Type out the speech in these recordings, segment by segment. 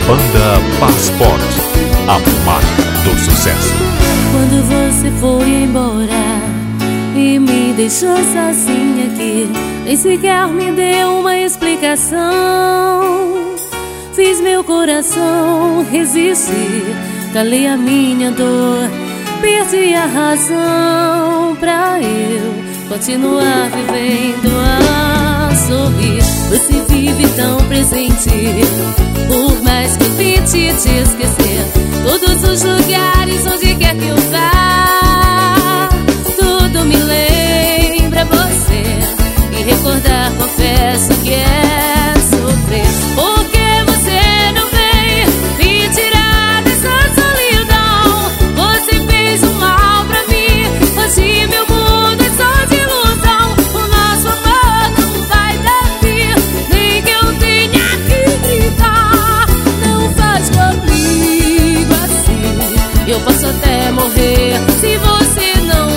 Banda Passport, a marca do sucesso. Quando você foi embora e me deixou sozinha aqui, nem sequer me deu uma explicação. Fiz meu coração resistir, calei a minha dor, perdi a razão pra eu continuar vivendo a sorrir. Você vive tão presente, por mais que eu tente te esquecer. Todos os lugares, onde quer que eu vá, tudo me lembra você. E recordar, confesso que é sofrer. Porque você não vem me tirar dessa solidão. Você fez um mal pra mim, hoje meu mundo é só de ilusão. O nosso amor não vai dar fim, nem que eu tenha que gritar. Não faz comigo assim, eu posso até morrer se você não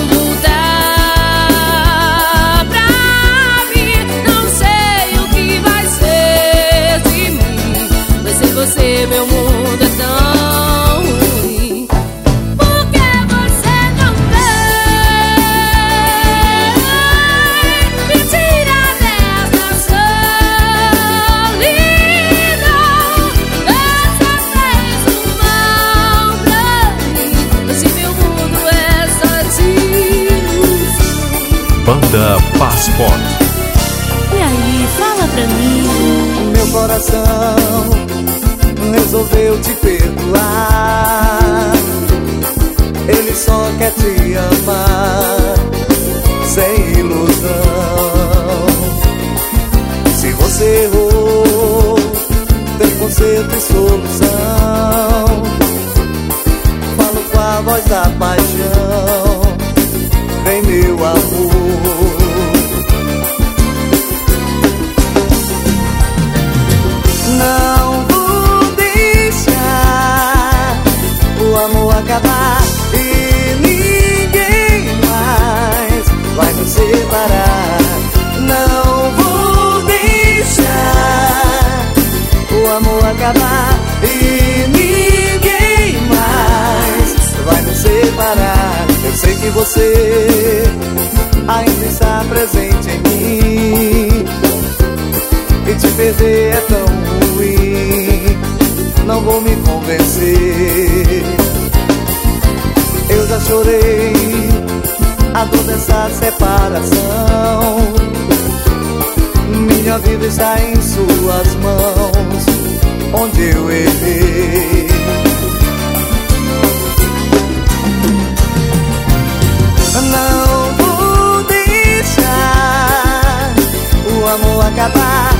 voltar pra mim. Não sei o que vai ser de mim, mas sem você meu mundo é tão ruim. Por que você não vem me tirar dessa solidão? Você fez um mal pra mim, hoje meu mundo é só de ilusão. Banda Passport. E aí, fala pra mim. Meu coração resolveu te perdoar. Ele só quer te amar, sem ilusão. Se você errou, tem conserto e solução. Falo com a voz da paixão, vem meu amor. Não vou deixar o amor acabar e ninguém mais vai nos separar. Não vou deixar o amor acabar e ninguém mais vai nos separar. Eu sei que você ainda está presente em mim, e te perder é tão ruim, não vou me convencer. Eu já chorei a dor dessa separação. Minha vida está em suas mãos, onde eu errei. Não vou deixar o amor acabar